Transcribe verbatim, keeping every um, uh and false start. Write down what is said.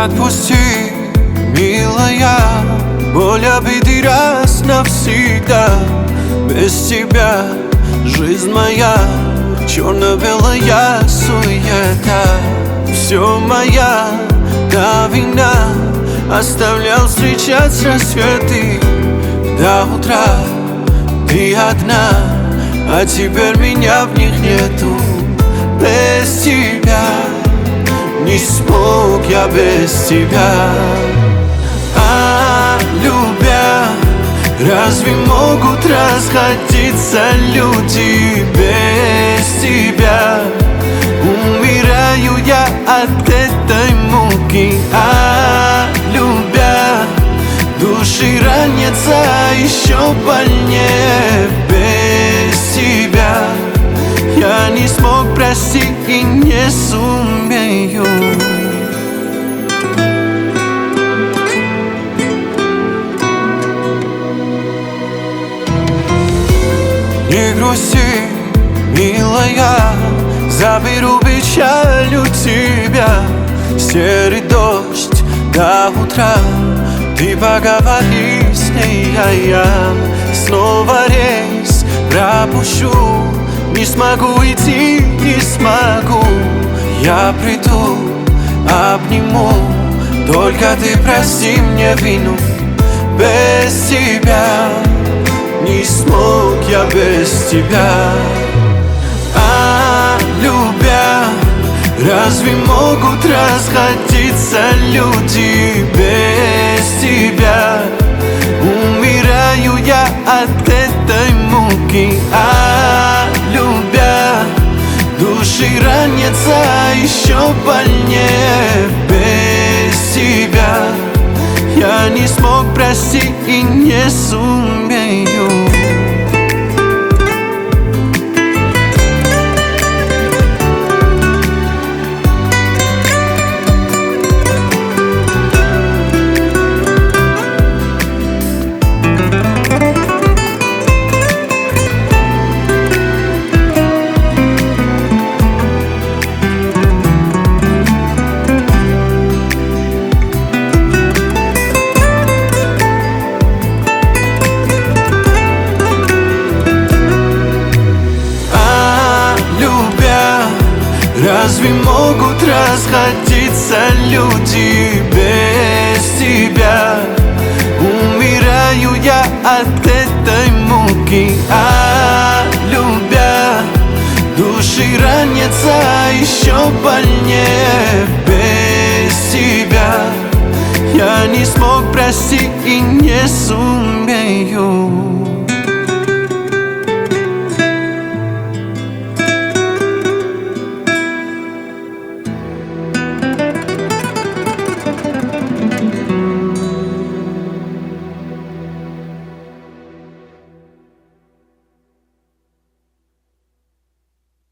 Отпусти, милая, боль обиды раз навсегда. Без тебя жизнь моя черно-белая суета. Все моя да вина, оставлял встречать рассветы до утра. Ты одна, а теперь меня в них нету. Без тебя не смог я, без тебя. А любя, разве могут расходиться люди без тебя? Умираю я от этой муки. А любя, души ранятся еще больнее. Без тебя я не смог простить и не сумею. Не грусти, милая, заберу печаль у тебя. Серый дождь до утра, ты поговори с ней, а я снова рейс пропущу. Не смогу идти, не смогу. Я приду, обниму, только ты прости мне вину. Без тебя не смог я, без тебя. А любя, разве могут расходиться люди без тебя? Умираю я от этой муки. А любя, души ранятся еще больнее. Без тебя я не смог простить и не сумею. Разве могут расходиться люди без тебя? Умираю я от этой муки. А любя, души ранятся еще больнее. Без тебя я не смог простить и не сумею.